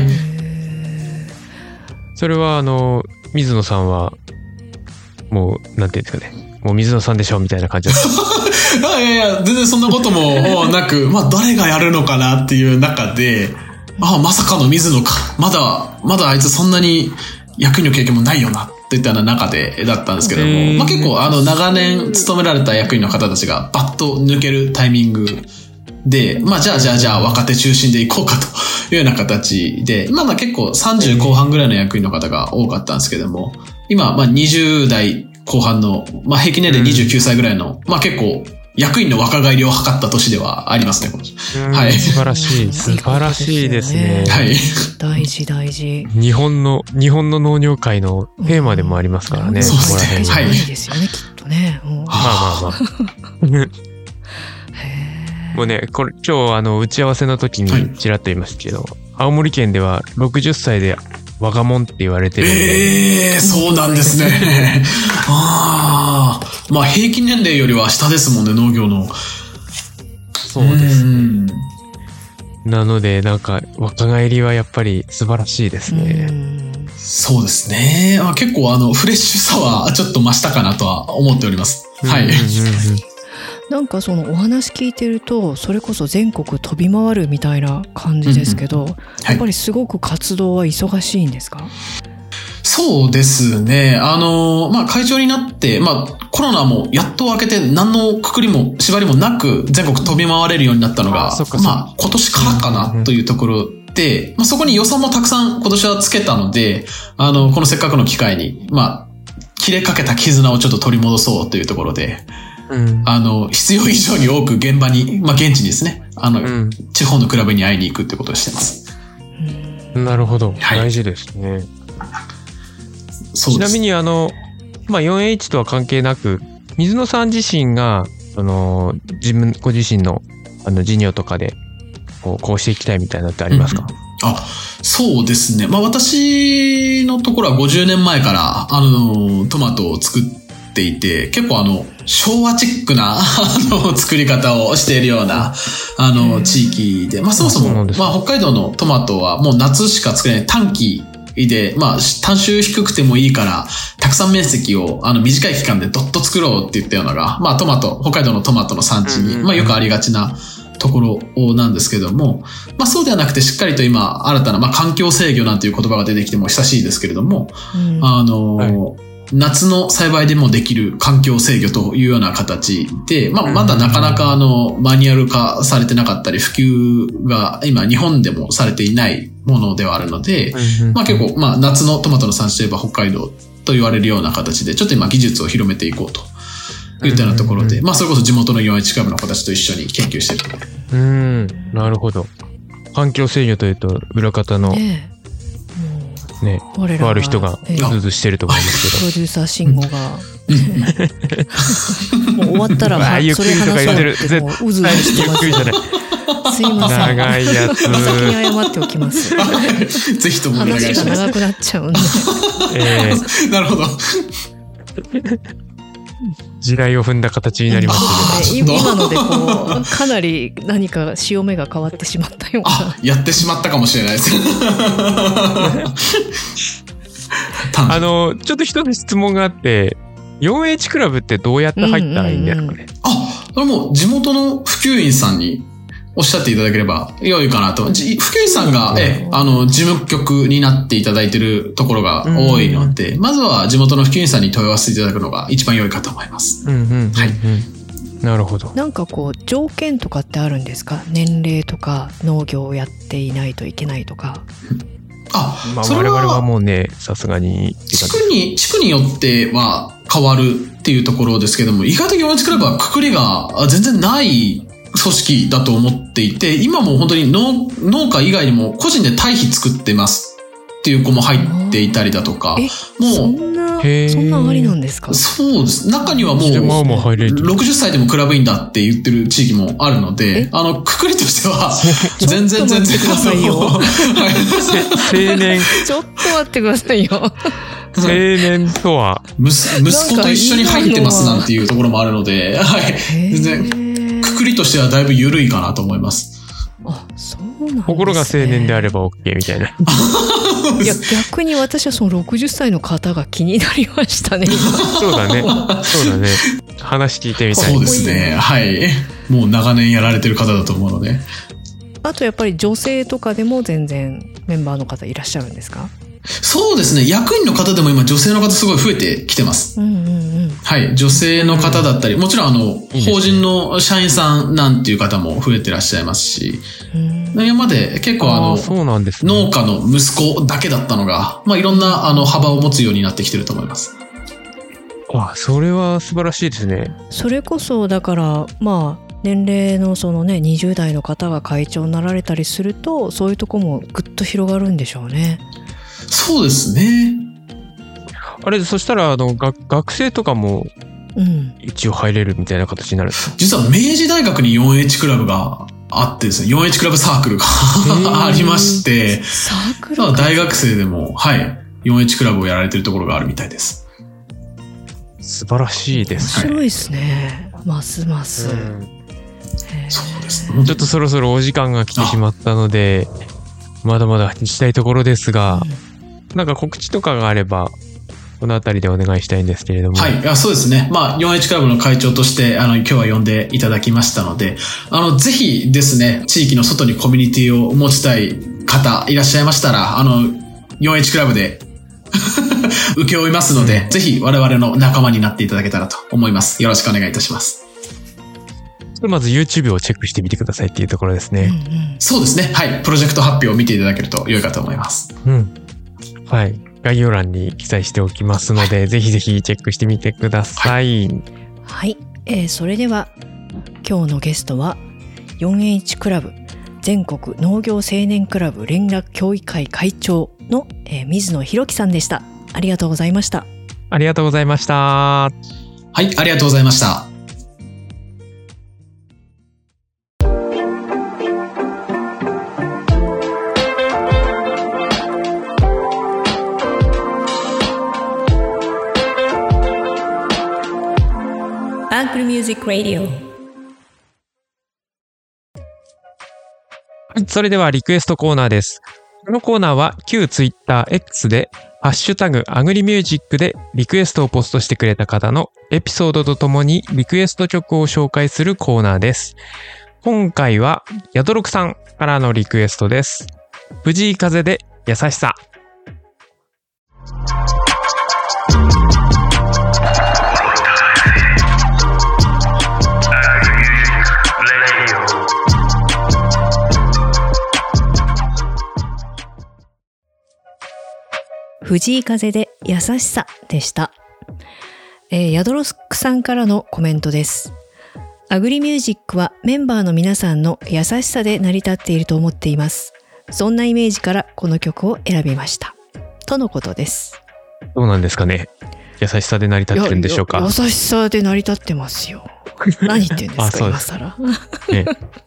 それはあの水野さんはもうなんていうんですかねもう水野さんでしょみたいな感じだったいやいや、全然そんなこともなく、まあ誰がやるのかなっていう中で、ああ、まさかの水野か。まだ、まだあいつそんなに役員の経験もないよなっていったような中でだったんですけども、まあ結構あの長年勤められた役員の方たちがバッと抜けるタイミングで、まあじゃあじゃあじゃあ若手中心でいこうかというような形で、今まあ結構さんじゅう後半ぐらいの役員の方が多かったんですけども、今まあにじゅう代後半の、まあ平均年齢にじゅうきゅうさいぐらいの、まあ結構役員の若返りを図った年ではありますね、 はい。素晴らしい。素晴らしいですね。 はい。 大事大事。 日本の、日本の農業界のテーマでもありますからね。うん、 そうですね。はい。 いいですよね、きっとね。 まあまあまあ。もうね、これ今日あの打ち合わせの時にちらっと言いましたけど、はい、青森県ではろくじゅっさいで若者って言われてるんで。 ええー、そうなんですね。ああ、まあ平均年齢よりは下ですもんね、農業の。 そうですね。なのでなんか若返りはやっぱり素晴らしいですね。 そうですね。まあ、結構あのフレッシュさはちょっと増したかなとは思っております。はい。 なんかそのお話聞いてるとそれこそ全国飛び回るみたいな感じですけど、うんうんはい、やっぱりすごく活動は忙しいんですか？ そうですね。あの、まあ、会長になって、まあ、コロナもやっと明けて何のくくりも縛りもなく全国飛び回れるようになったのが、あまあ、今年からかなというところで、まあ、そこに予算もたくさん今年はつけたので、あの、このせっかくの機会に、まあ、切れかけた絆をちょっと取り戻そうというところで、うん、あの、必要以上に多く現場に、まあ、現地にですね、あの、うん、地方のクラブに会いに行くってことをしてます。 なるほど。はい、大事ですね。そうです。ちなみにあの、まあ、フォーエイチ とは関係なく、水野さん自身が、あの、自分、ご自身の、あの、事業とかで、こう、こうしていきたいみたいなのってありますか？ うん、あ、そうですね。まあ、私のところはごじゅうねんまえから、あの、トマトを作っていて、結構あの、昭和チックな、あの、作り方をしているような、あの、地域で、まあ、そもそも、まあ、北海道のトマトはもう夏しか作れない短期で、まあ、単収低くてもいいから、たくさん面積を、あの、短い期間でどっと作ろうって言ったようなのが、まあ、トマト、北海道のトマトの産地に、まあ、よくありがちなところなんですけども、まあ、そうではなくて、しっかりと今、新たな、まあ、環境制御なんていう言葉が出てきても久しいですけれども、うん、あの、はい、夏の栽培でもできる環境制御というような形で、まあ、まだなかなかあの、マニュアル化されてなかったり、普及が今日本でもされていないものではあるので、まあ結構、まあ夏のトマトの産地といえば北海道と言われるような形で、ちょっと今技術を広めていこうといったようなところで、まあそれこそ地元の フォーエイチ クラブの子たちと一緒に研究しているところ。 うん、なるほど。環境制御というと、裏方の、ねね、とある人がうずしてると思いますけど。 プロデューサー慎吾が。もう終わったら、 ああいうクイズとか言ってる。 絶対うずうずしてます。すいません。 長いやつ。 先に謝っておきます。 ぜひともお願いします。 話が長くなっちゃうんで。 えー、なるほど。 地雷を踏んだ形になりましたけど、今のでこうかなり何か潮目が変わってしまったような。 あ、やってしまったかもしれないです。 あのちょっと一つ質問があって、フォーエイチ クラブってどうやって入ったらいいんですかね？うんうんうん、 あ、それも地元の普及員さんにおっしゃっていただければ良いかなと。普及員さんが、え、あの、事務局になっていただいているところが多いので、まずは地元の普及員さんに問い合わせていただくのが一番良いかと思います。 うんうんうんうん、はい。なるほど。 なんかこう、条件とかってあるんですか？年齢とか、農業をやっていないといけないとか。 あ、 まあ、我々はもうね、さすがに。 地区に、地区によっては変わるっていうところですけども、意外とフォーエイチ クラブはくくりが全然ない組織だと思っていて、今も本当に 農, 農家以外にも個人で堆肥作ってますっていう子も入っていたりだとか、 え、もうそんなそんなありなんですか？ そうです。中にはもうろくじゅっさいでもクラブ員だって言ってる地域もあるので、あのくくりとしては全然全然くださいよ。 青年ちょっと待ってくださいよ。 青年とは息子と一緒に入ってますなんていうところもあるので、はい、全然くくりとしてはだいぶ緩いかなと思います。 あ、そうなんですね。 心が青年であれば OK みたいな。 いや逆に私はそのろくじゅっさいの方が気になりましたね。 そうだね。そうだね。話聞いてみたい。 そうですね。はい。もう長年やられてる方だと思うので。 あとやっぱり女性とかでも全然メンバーの方いらっしゃるんですか？ そうですね。役員の方でも今女性の方すごい増えてきてます。 うんうんうん。 はい。女性の方だったり、もちろんあの、法人の社員さんなんていう方も増えてらっしゃいますし、今まで結構あの、 そうなんですね、 農家の息子だけだったのが、まあいろんなあの幅を持つようになってきてると思います。 あ、それは素晴らしいですね。 それこそだからまあ年齢のそのねにじゅう代の方が会長になられたりすると、そういうとこもぐっと広がるんでしょうね。 そうですね。 あれ、そしたらあの学学生とかも一応入れるみたいな形になるんですか？ うん、実は明治大学に フォーエイチ クラブがあってですね、フォーエイチ クラブサークルがありまして、 サークルか大学生でもはい フォーエイチ クラブをやられてるところがあるみたいです。 素晴らしいですね。面白いですね。ますます。うん、 そうですね。 ちょっとそろそろお時間が来てしまったので、まだまだ聞きたいところですが、うん、なんか告知とかがあればこのあたりでお願いしたいんですけれども。 はい。あ、そうですね。まあ、フォーエイチ クラブの会長として、あの、今日は呼んでいただきましたので、あの、ぜひですね、地域の外にコミュニティを持ちたい方いらっしゃいましたら、あの、フォーエイチ クラブで請け負いますので、うん、ぜひ我々の仲間になっていただけたらと思います。よろしくお願いいたします。 まず YouTube をチェックしてみてくださいっていうところですね。 うんうん、そうですね。はい。プロジェクト発表を見ていただけると良いかと思います。 うん。はい。概要欄に記載しておきますので、はい、ぜひぜひチェックしてみてください。 はい。はい、えー、それでは今日のゲストは フォーエイチ クラブ全国農業青年クラブ連絡協議会会長の、えー、水野博樹さんでした。ありがとうございました。 ありがとうございました。はい、ありがとうございました。 アンクルミュージックラディオ。 はい、それではリクエストコーナーです。このコーナーは旧 Twitter X でハッシュタグアグリミュージックでリクエストをポストしてくれた方のエピソードとともにリクエスト曲を紹介するコーナーです。今回はヤドロクさんからのリクエストです。藤井風で優しさ。 藤井風で優しさでした。えー、ヤドロスクさんからのコメントです。アグリミュージックはメンバーの皆さんの優しさで成り立っていると思っています。そんなイメージからこの曲を選びました。とのことです。 どうなんですかね。優しさで成り立ってるんでしょうか。 優しさで成り立ってますよ。何言ってんですか今更。 ね、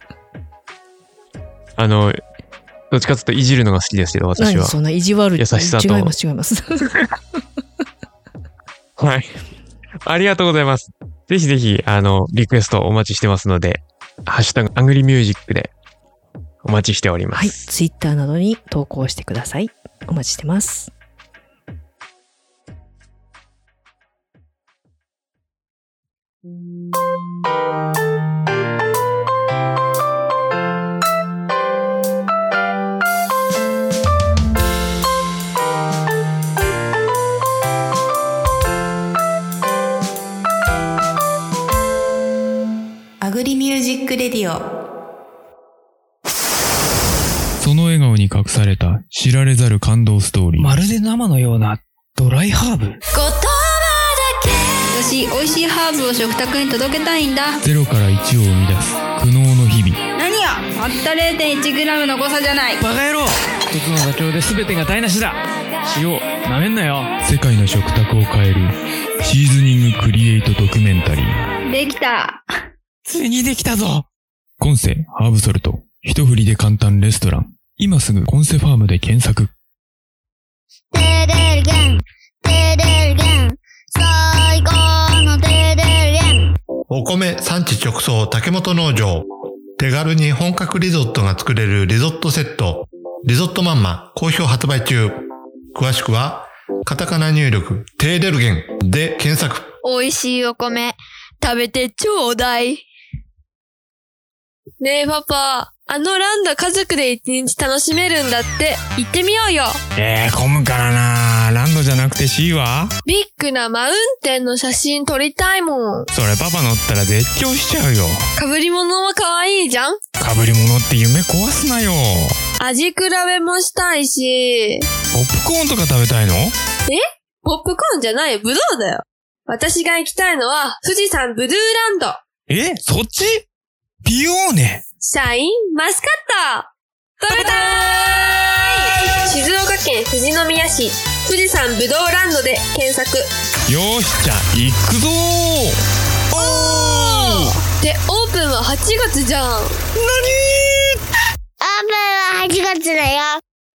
あのどっちかというといじるのが好きですけど、私は。 何そんな意地悪い優しさと。 違います違います。 はい。ありがとうございます。ぜひぜひ、あの、リクエストお待ちしてますので、ハッシュタグアングリミュージックでお待ちしております。 はい。ツイッターなどに投稿してください。お待ちしてます。アグリミュージックレディオ。 その笑顔に隠された知られざる感動ストーリー。 まるで生のようなドライハーブ。 言葉だけ。私、美味しいハーブを食卓に届けたいんだ。 ゼロからいちを生み出す苦悩の日々。 何や、たった れいてんいちグラム の誤差じゃない。 バカ野郎。一つの妥協で全てが台無しだ。塩、なめんなよ。 世界の食卓を変えるシーズニングクリエイトドキュメンタリー。 できた。 ついにできたぞ。 コンセハーブソルト、一振りで簡単レストラン。今すぐコンセファームで検索。 テレルゲン、テレルゲン、最高のテレルゲン。 お米産地直送竹本農場。手軽に本格リゾットが作れるリゾットセット。リゾットマンマ好評発売中。 詳しくはカタカナ入力テーデルゲンで検索。 美味しいお米食べてちょうだい。ねえパパ、あのランド家族で一日楽しめるんだって。行ってみようよ。 えー、混むからな。ランドじゃなくて C はビッグなマウンテンの写真撮りたいもん。 それパパ乗ったら絶叫しちゃうよ。 被り物は可愛いじゃん。 被り物って夢壊すなよ。 味比べもしたいし。 ポップコーンとか食べたいの？え？ ポップコーンじゃないよ、ブドウだよ。私が行きたいのは富士山ブルーランド。 え？そっち？ピオーネ。 シャインマスカット食べたーい。静岡県富士宮市富士山ぶどうランドで検索。 よーし、じゃあ行くぞー。 おーで、オープンははちがつじゃん。なにー？ オープンははちがつだよ。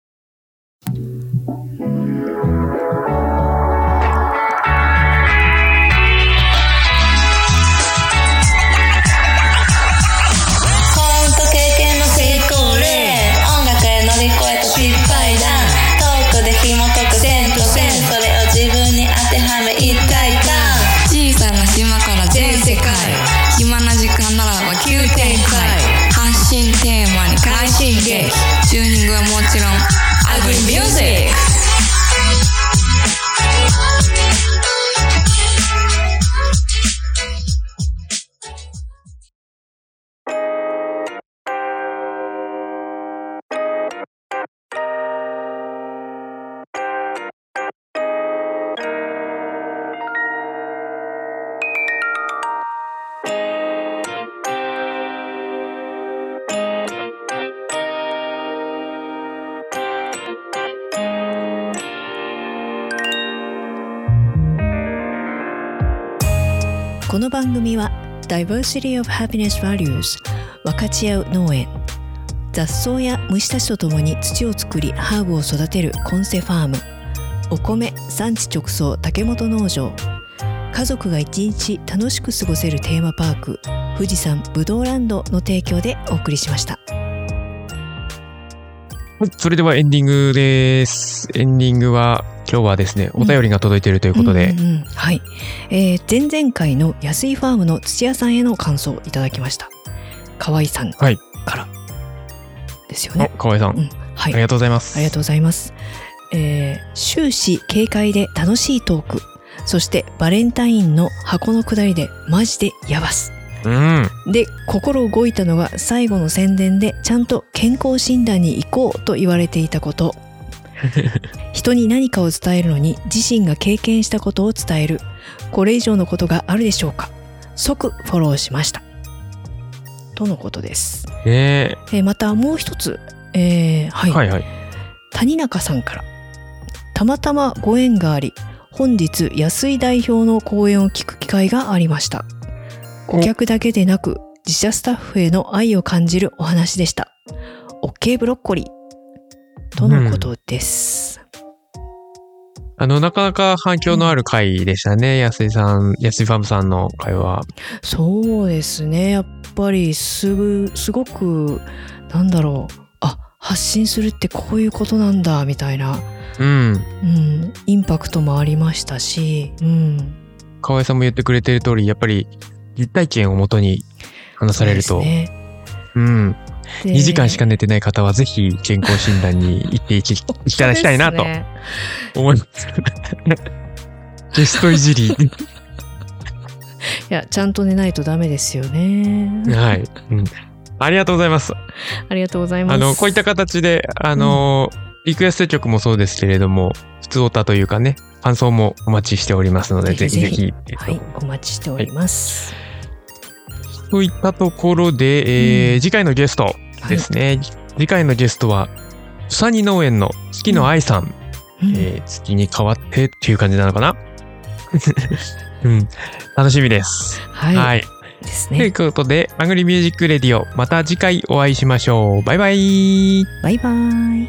暇な時間ならば急展開。発信テーマに快進撃。チューニングはもちろんアグリミュージック。 この番組は Diversity of Happiness Values 分かち合う農園、雑草や虫たちとともに土を作りハーブを育てるコンセファーム、お米産地直送竹本農場、家族が一日楽しく過ごせるテーマパーク富士山ぶどうランドの提供でお送りしました。 はい、それではエンディングです。エンディングは今日はですね、お便りが届いているということで、 うんうんうん、はい、えー、前々回の安井ファームの土屋さんへの感想をいただきました。河合さんからですよね。 河合さん、うん、はい、ありがとうございます。 ありがとうございます。えー、終始軽快で楽しいトーク、そしてバレンタインの箱の下りでマジでヤバす。 うん、 で心動いたのが最後の宣伝でちゃんと健康診断に行こうと言われていたこと。人に何かを伝えるのに自身が経験したことを伝える、これ以上のことがあるでしょうか。即フォローしましたとのことです。 えーえー、またもう一つ、えーはいはいはい、 谷中さんから、たまたまご縁があり本日安井代表の講演を聞く機会がありました。顧客だけでなく自社スタッフへの愛を感じるお話でした。 OK ブロッコリーとのことです、うん、 あのなかなか反響のある回でしたね、うん、安井さん、安井ファームさんの会は。 そうですね、やっぱりすぐすごくなんだろう、あ、発信するってこういうことなんだみたいな、 うん、 うん、インパクトもありましたし、うん、 河合さんも言ってくれてる通り、やっぱり実体験をもとに話されると、う、ね、うん、にじかんしか寝てない方はぜひ健康診断に行っていただきたいなと思います。ゲストいじり。いや、ちゃんと寝ないとダメですよね。 はい、うん、ありがとうございます。 ありがとうございます。 あのこういった形であの、うん、リクエスト曲もそうですけれども、普通歌というかね、感想もお待ちしておりますので、ぜひぜひ、ぜひはい、お待ちしております。はい、 といったところで、えーうん、次回のゲストですね、はい、次回のゲストはうさぎ農園の月野愛さん、うん、えー、月に変わってっていう感じなのかな、うん、楽しみです。 はい、はい、ですね。 ということで、アグリミュージックレディオ、また次回お会いしましょう。バイバイ。 バイバイ。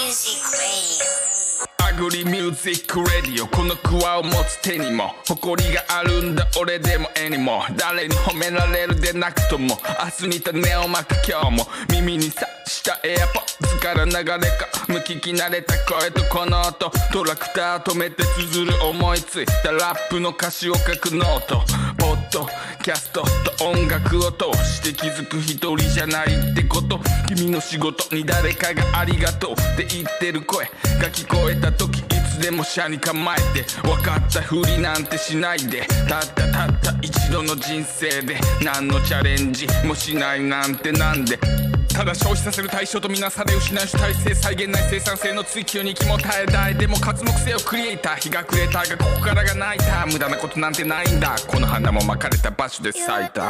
アグリミュージックレディオ、このクワを持つ手にも誇りがあるんだ俺でも絵にも、誰に褒められるでなくとも明日に種をまく今日も、耳にさしたエアポッズから流れか無聞き慣れた声とこの音、トラクター止めて綴る思いついたラップの歌詞を書くノート、ポッドキャストと音楽を通して気づく一人じゃないってこと、君の仕事に誰かがありがとうって言ってる声が聞こえた時、いつでも車に構えて分かったふりなんてしないで、たったたった一度の人生で何のチャレンジもしないなんてなんで、ただ消費させる対象とみなされ失う主体性、際限ない生産性の追求に気も耐え、誰でも活目せよクリエイター、日が暮れたがここからが泣いた、無駄なことなんてないんだ、この花もまかれた場所で咲いた。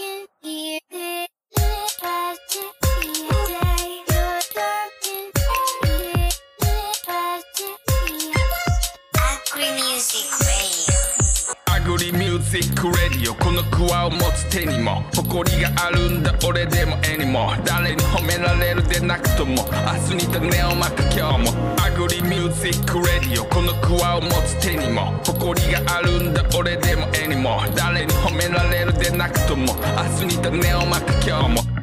アグリミュージックレディオ、このクワを持つ手にも誇りがあるんだ俺でも絵にも、誰に褒められるでなくとも明日に種をまく今日も、アグリミュージックレディオ、このクワを持つ手にも誇りがあるんだ俺でも絵にも、誰に褒められるでなくとも明日に種をまく今日も。